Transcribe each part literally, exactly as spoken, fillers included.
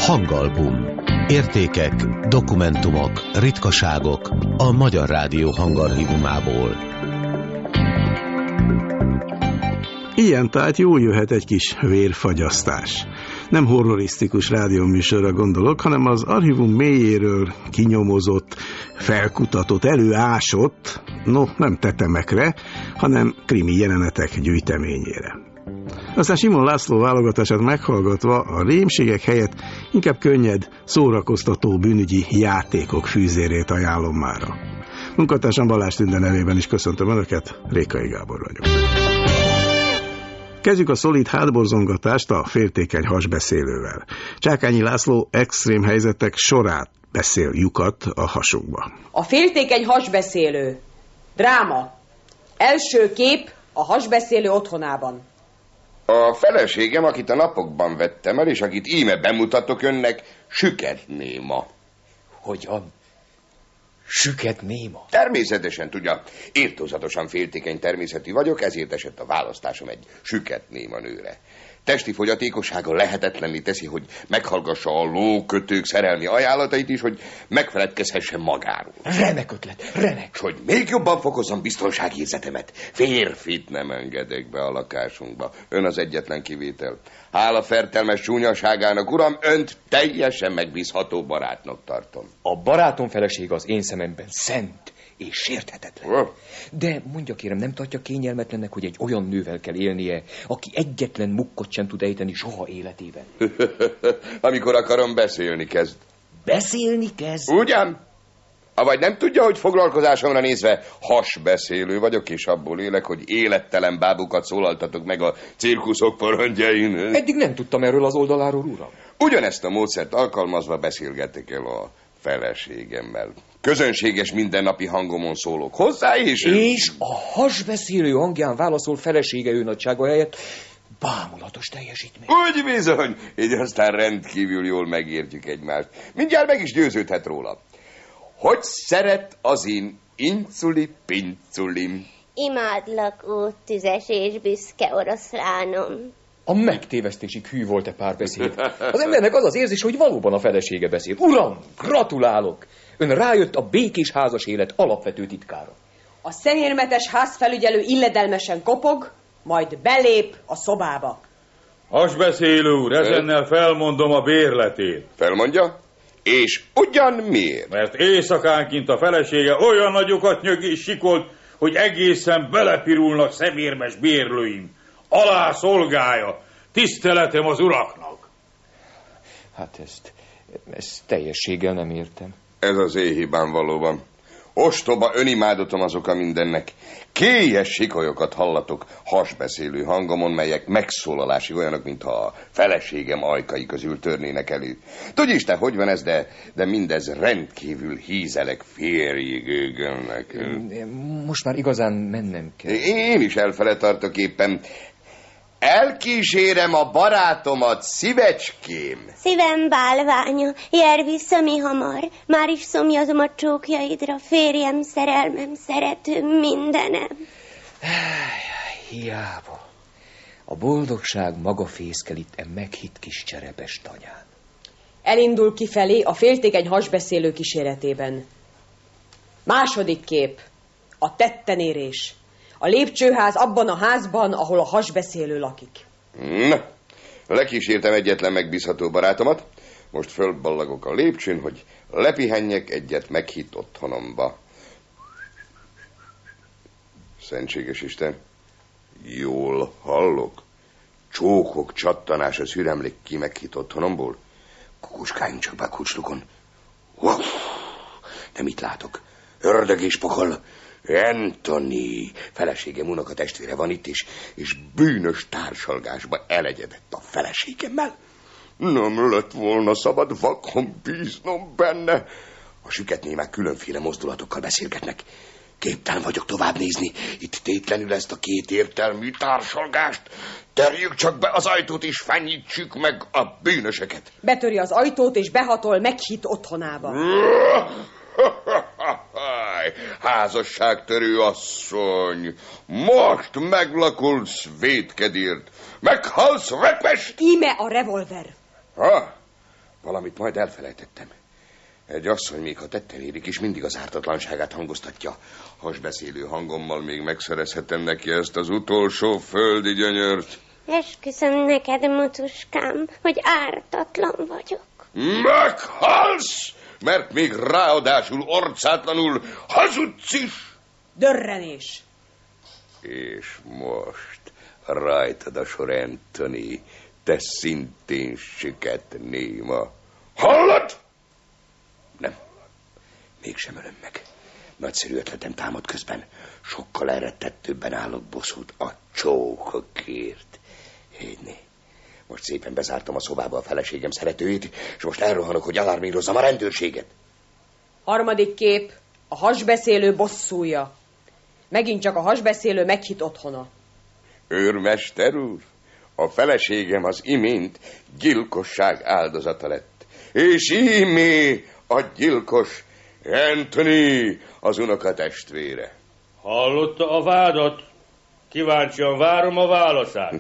Hangalbum. Értékek, dokumentumok, ritkaságok a Magyar Rádió hangarchívumából. Ilyen tájt jól jöhet egy kis vérfagyasztás. Nem horrorisztikus rádióműsorra gondolok, hanem az archívum mélyéről kinyomozott, felkutatott, előásott, no, nem tetemekre, hanem krimi jelenetek gyűjteményére. Aztán Simon László válogatását meghallgatva a rémségek helyett inkább könnyed, szórakoztató bűnügyi játékok fűzérét ajánlom mára. Munkatársam Balázs Tünde nevében is köszöntöm Önöket, Rékai Gábor vagyok. Kezdjük a szolid hátborzongatást a féltékeny hasbeszélővel. Csákányi László extrém helyzetek sorát beszél lyukat a hasunkba. A féltékeny hasbeszélő. Dráma. Első kép a hasbeszélő otthonában. A feleségem, akit a napokban vettem el, és akit íme bemutatok önnek, süket néma. Hogyan? Süket néma? Természetesen, tudja, írtózatosan féltékeny természetű vagyok, ezért esett a választásom egy süket néma nőre. Testi fogyatékossága lehetetlenné teszi, hogy meghallgassa a lókötők szerelmi ajánlatait is, hogy megfeledkezhessen magáról. Remek ötlet, remek. És hogy még jobban fokozzam biztonságérzetemet, férfit nem engedek be a lakásunkba. Ön az egyetlen kivétel. Hála fertelmes csúnyaságának, uram, önt teljesen megbízható barátnak tartom. A barátom felesége az én szememben szent és sérthetetlen. De mondja kérem, nem tartja kényelmetlennek, hogy egy olyan nővel kell élnie, aki egyetlen mukkot sem tud ejteni soha életében? Amikor akarom, beszélni kezd. Beszélni kezd? Ugyan? Avagy nem tudja, hogy foglalkozásomra nézve hasbeszélő vagyok, és abból élek, hogy élettelen bábukat szólaltatok meg a cirkuszok porondjain. Eddig nem tudtam erről az oldaláról, uram. Ugyanezt a módszert alkalmazva beszélgetek el a feleségemmel. Közönséges mindennapi hangomon szólok hozzá, és... És a hasbeszélő hangján válaszol felesége ő nagysága helyett. Bámulatos teljesítmény. Úgy bizony, így aztán rendkívül jól megértjük egymást. Mindjárt meg is győződhet róla. Hogy szeret az én inculi-pinculim? Imádlak, ó, tüzes és büszke oroszlánom. A megtévesztésig hű volt-e párbeszéd? Az embernek az az érzés, hogy valóban a felesége beszél. Uram, gratulálok! Ön rájött a békés házas élet alapvető titkára. A szemérmetes házfelügyelő illedelmesen kopog, majd belép a szobába. Hasbeszélő úr, ezennel felmondom a bérletét. Felmondja? És ugyan miért? Mert éjszakánként a felesége olyan nagyokat nyög és sikolt, hogy egészen belepirulnak szemérmes bérlőim. Alá szolgálja. Tiszteletem az uraknak. Hát ezt, ezt teljességgel nem értem. Ez az én hibám valóban. Ostoba önimádatom az oka mindennek. Kélyes sikolyokat hallatok hasbeszélő hangomon, melyek megszólalási olyanok, mintha a feleségem ajkai közül törnének elő. Tudj Isten, hogy van ez, de, de mindez rendkívül hízelek férjigőgönnek. Most már igazán mennem kell. Én is elfele tartok éppen. Elkísérem a barátomat, szívecském. Szívem bálványa, jár vissza mi hamar. Már is szomjazom a csókjaidra, férjem, szerelmem, szeretőm, mindenem. Hiába. A boldogság maga fészkel itt e meghitt kis cserepes tanyán. Elindul kifelé a féltékeny hasbeszélő kíséretében. Második kép. A tettenérés. A lépcsőház abban a házban, ahol a hasbeszélő lakik. Na, lekísértem egyetlen megbízható barátomat. Most fölballagok a lépcsőn, hogy lepihenjek egyet meghitt otthonomba. Szentséges Isten, jól hallok? Csókok csattanása szüremlik ki meghitt otthonomból. Kukuskáljunk csak be a kulcslukon. Wow. De mit látok? Ördög és pokol. Anthony, feleségem unoka testvére van itt is, és bűnös társalgásba elegyedett a feleségemmel. Nem lett volna szabad vakon bíznom benne. A süketnémák különféle mozdulatokkal beszélgetnek. Képtelen vagyok tovább nézni. Itt tétlenül ezt a két értelmű társalgást. Terjük csak be az ajtót, és fenyítsük meg a bűnöseket. Betöri az ajtót, és behatol meghitt otthonába. Házasságtörő asszony, most meglakulsz vétkedért, meghalsz repest! Íme a revolver. Ha? Valamit majd elfelejtettem. Egy asszony, még ha tetten érik is, mindig az ártatlanságát hangoztatja. Hasbeszélő hangommal még megszerezhetem neki ezt az utolsó földi gyönyört. Esküszöm neked, Motuskám, hogy ártatlan vagyok. Meghalsz! Mert még ráadásul orcátlanul hazudsz is! Dörrenés! És most rajtad a sor, Anthony, te szintén süket néma. Hallod? Nem, mégsem ölöm meg. Nagyszerű ötletem támad közben. Sokkal elrettettőbben állok bosszút a csókokért. Hédné, most szépen bezártam a szobába a feleségem szeretőjét, és most elrohanok, hogy alarmírozzam a rendőrséget. Harmadik kép, a hasbeszélő bosszúja. Megint csak a hasbeszélő meghitt otthona. Őrmester úr, a feleségem az imént gyilkosság áldozata lett. És ímé a gyilkos Anthony, az unokatestvére. Hallotta a vádat? Kíváncsian várom a válaszát.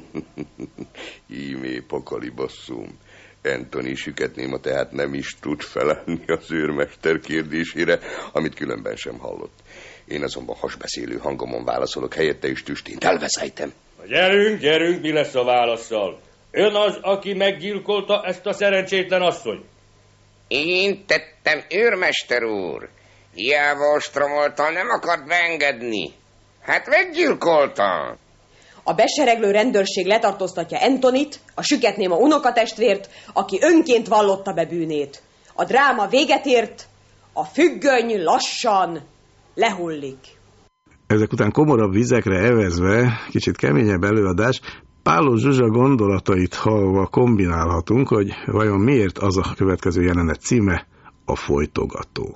Ímé pokoli bosszúm. Anthony süketnéma tehát nem is tud felelni az őrmester kérdésére, amit különben sem hallott. Én azonban hasbeszélő hangomon válaszolok helyette, és tüstént elveszejtem. Gyerünk, gyerünk, mi lesz a válasszal? Ön az, aki meggyilkolta ezt a szerencsétlen asszony? Én tettem, őrmester úr. Hiába ostromoltan nem akart beengedni. Hát meggyilkolta. A besereglő rendőrség letartóztatja Anthonyt, a süketnéma unokatestvért, aki önként vallotta be bűnét. A dráma véget ért, a függöny lassan lehullik. Ezek után komorabb vizekre evezve, kicsit keményebb előadás, Páló Zsuzsa gondolatait hallva kombinálhatunk, hogy vajon miért az a következő jelenet címe, a folytogató.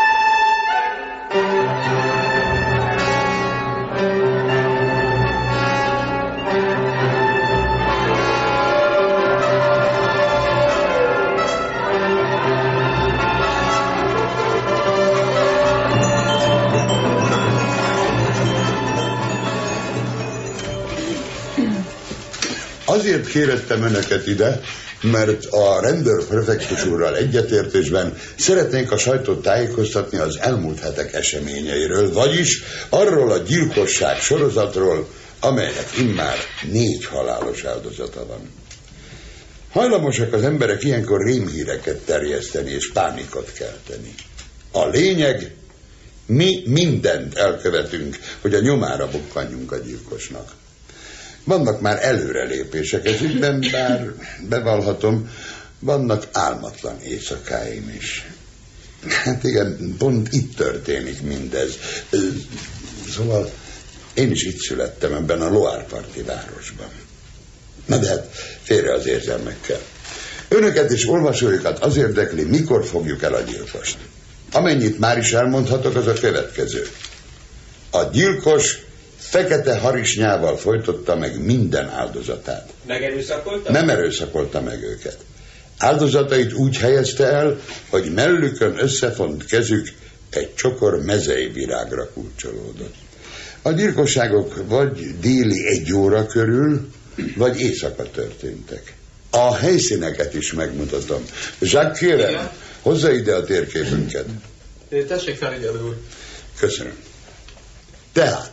Azért kérettem önöket ide, mert a rendőrprefektus úrral egyetértésben szeretnénk a sajtót tájékoztatni az elmúlt hetek eseményeiről, vagyis arról a gyilkosság sorozatról, amelynek immár négy halálos áldozata van. Hajlamosak az emberek ilyenkor rémhíreket terjeszteni és pánikot kelteni. A lényeg, mi mindent elkövetünk, hogy a nyomára bukkanjunk a gyilkosnak. Vannak már előrelépések ez ügyben, bár bevallhatom, vannak álmatlan éjszakáim is. Hát igen, pont itt történik mindez. Szóval én is itt születtem, ebben a Loire-parti városban. Na de hát félre az érzelmekkel. Önöket és olvasóikat az érdekli, mikor fogjuk el a gyilkost. Amennyit már is elmondhatok, az a következő. A gyilkos fekete harisnyával folytotta meg minden áldozatát. Megerőszakolta? Nem erőszakolta meg őket. Áldozatait úgy helyezte el, hogy mellükön összefont kezük egy csokor mezei virágra kulcsolódott. A gyilkosságok vagy déli egy óra körül, vagy éjszaka történtek. A helyszíneket is megmutatom. Jacques, kérem, igen? Hozza ide a térképünket. Tessék, felügyelő úr. Köszönöm. Tehát,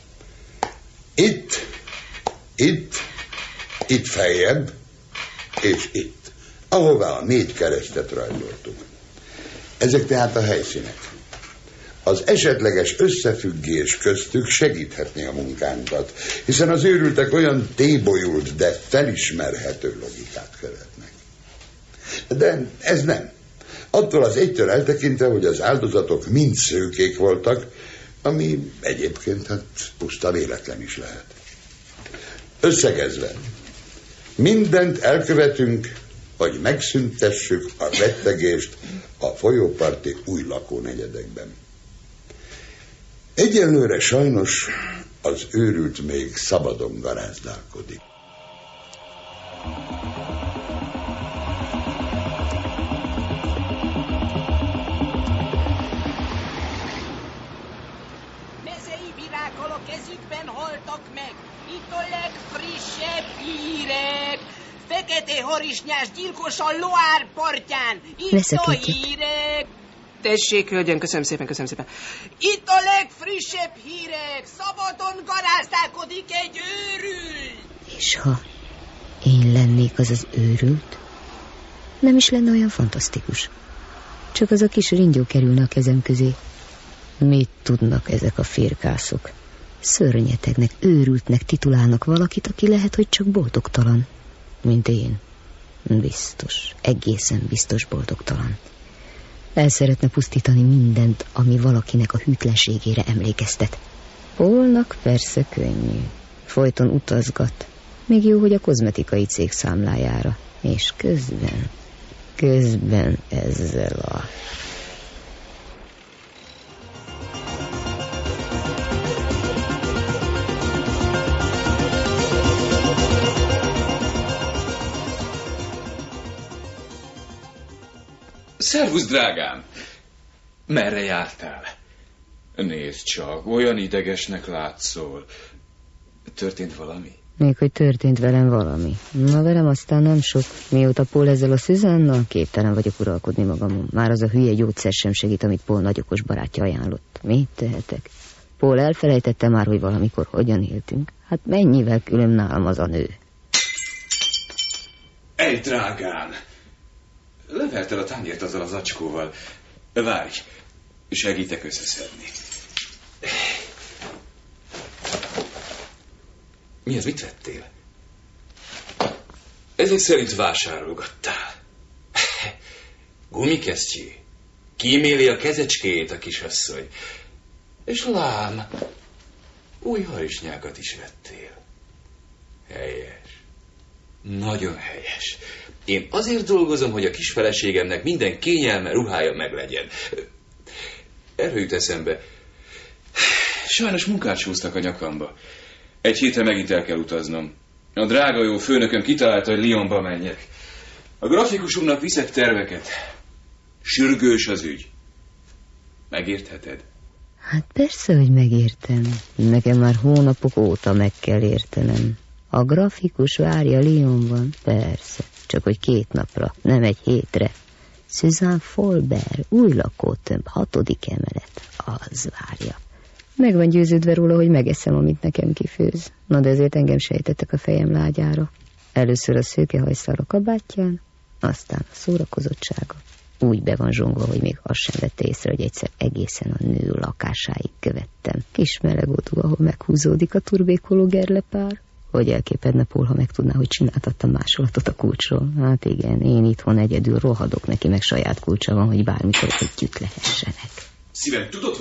itt, itt, itt feljebb, és itt, ahová a négy keresztet rajzoltuk. Ezek tehát a helyszínek. Az esetleges összefüggés köztük segíthetné a munkánkat, hiszen az őrültek olyan tébolyult, de felismerhető logikát követnek. De ez nem. Attól az egytől eltekintve, hogy az áldozatok mind szőkék voltak, ami egyébként hát puszta véletlen is lehet. Összegezve, mindent elkövetünk, hogy megszüntessük a rettegést a folyóparti új lakónegyedekben. Egyelőre sajnos az őrült még szabadon garázdálkodik. Mezei virágok kezükben haltak meg. Itt a legfrissebb hírek. fekete harisnyás gyilkos a Loire partján. Itt a hírek. Tessék, hölgyem, köszönöm szépen, köszönöm szépen. Itt a legfrissebb hírek. Szabadon garázdálkodik egy őrült. És ha én lennék az az őrült, nem is lenne olyan fantasztikus. Csak az a kis ringyó kerülne a kezem közé. Mit tudnak ezek a firkászok? Szörnyetegnek, őrültnek titulálnak valakit, aki lehet, hogy csak boldogtalan. Mint én. Biztos, egészen biztos boldogtalan. El szeretne pusztítani mindent, ami valakinek a hűtlenségére emlékeztet. Paulnak persze könnyű. Folyton utazgat. Még jó, hogy a kozmetikai cég számlájára. És közben, közben ezzel a... Szervusz, drágám! Merre jártál? Nézd csak, olyan idegesnek látszol. Történt valami? Még hogy történt velem valami. Na, velem aztán nem sok. Mióta Paul ezzel a Susanna, képtelen vagyok uralkodni magamon. Már az a hülye gyógyszer sem segít, amit Paul nagyokos barátja ajánlott. Mit tehetek? Paul elfelejtette már, hogy valamikor hogyan éltünk. Hát mennyivel külön nálam az a nő? Ej, drágám! Leverted a tányért azzal az acskóval. Várj, segítek összeszedni. Mi az, mit vettél? Ezek szerint vásárolgattál. Gumikesztyű. Kíméli a kezecskét a kisasszony. És lám, új harisnyákat is vettél. Helyes. Nagyon helyes. Én azért dolgozom, hogy a kis feleségemnek minden kényelme, ruhája meglegyen. Erről jut eszembe. Sajnos munkát súztak a nyakamba. Egy hétre megint el kell utaznom. A drága jó főnököm kitalálta, hogy Lyonba menjek. A grafikusomnak viszek terveket. Sürgős az ügy. Megértheted? Hát persze, hogy megértem. Nekem már hónapok óta meg kell értenem. A grafikus várja Lyonban, persze. Csak hogy két napra, nem egy hétre. Suzanne Folbert, új lakótömb, hatodik emelet. Az várja. Meg van győződve róla, hogy megeszem, amit nekem kifőz. Na, de ezért engem sejtettek a fejem lágyára. Először a szőkehajszál a kabátján, aztán a szórakozottsága. Úgy be van zsongva, hogy még azt sem vette észre, hogy egyszer egészen a nő lakásáig követtem. Kis melegódú, ahol meghúzódik a turbékoló gerlepár. Hogy elképedne Paul, ha megtudná, hogy csináltattam másolatot a kulcsról. Hát igen, én itthon egyedül rohadok neki, meg saját kulcsa van, hogy bármikor együtt lehessenek. Szívem, tudod,